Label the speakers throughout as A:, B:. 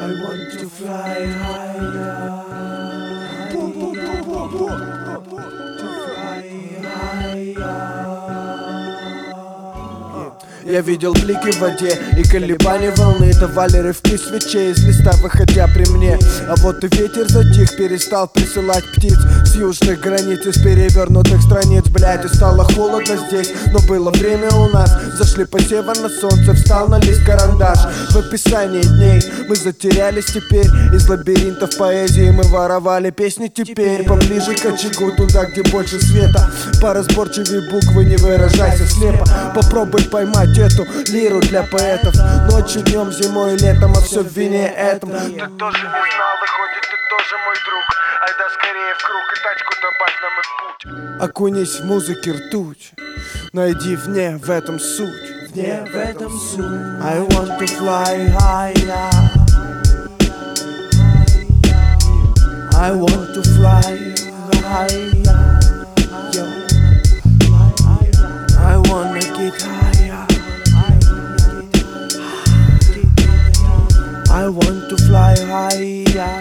A: I want to fly higher. Я видел блики в воде и колебания волны давали рывки свечей из листа, выходя при мне. А вот и ветер затих, перестал присылать птиц с южных границ, из перевернутых страниц. Блядь, и стало холодно здесь, но было время у нас. Зашли по северно, солнце встал на лист карандаш. В описании дней мы затерялись теперь. Из лабиринтов поэзии мы воровали песни теперь. Поближе к очагу, туда, где больше света. Поразборчивее буквы, не выражайся слепо. Попробуй поймать эту лиру для поэтов. Ночью, днем, зимой и летом, а все в вине этом. Ты тоже не знал, выходит, ты тоже мой друг. Айда скорее в круг и тачку добавь нам и в путь. Окунись в музыке ртуть, найди в этом суть. В этом суть. I want to fly higher. I want to fly higher. Yo. I wanna get higher. I want to fly higher.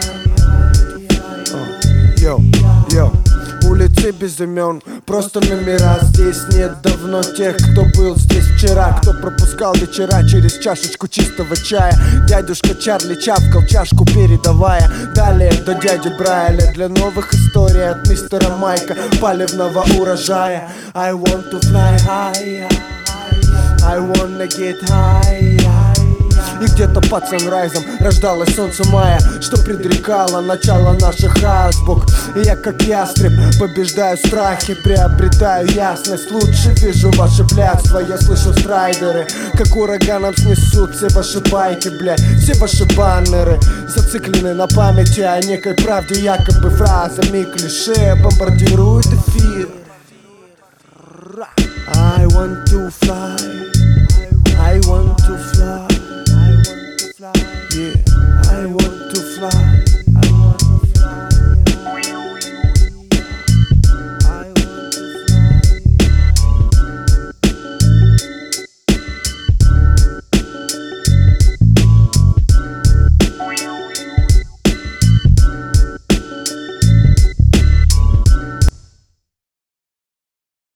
A: Йо. Улицы без имен, просто номера. Здесь нет давно тех, кто был здесь вчера, кто пропускал вечера через чашечку чистого чая. Дядюшка Чарли чавкал чашку, передавая далее до дяди Брайля для новых историй от мистера Майка, палевного урожая. I want to fly higher. I wanna get higher. И где-то под санрайзом рождалось солнце мая, что предрекало начало наших азбук. И я как ястреб побеждаю страхи, приобретаю ясность. Лучше вижу ваше блядство, я слышу страйдеры, как ураганом снесут все ваши байки, блядь. Все ваши баннеры зациклены на памяти о некой правде, якобы фразами клише бомбардируют эфир. I want to fly. I want to fly. Yeah, I want to fly.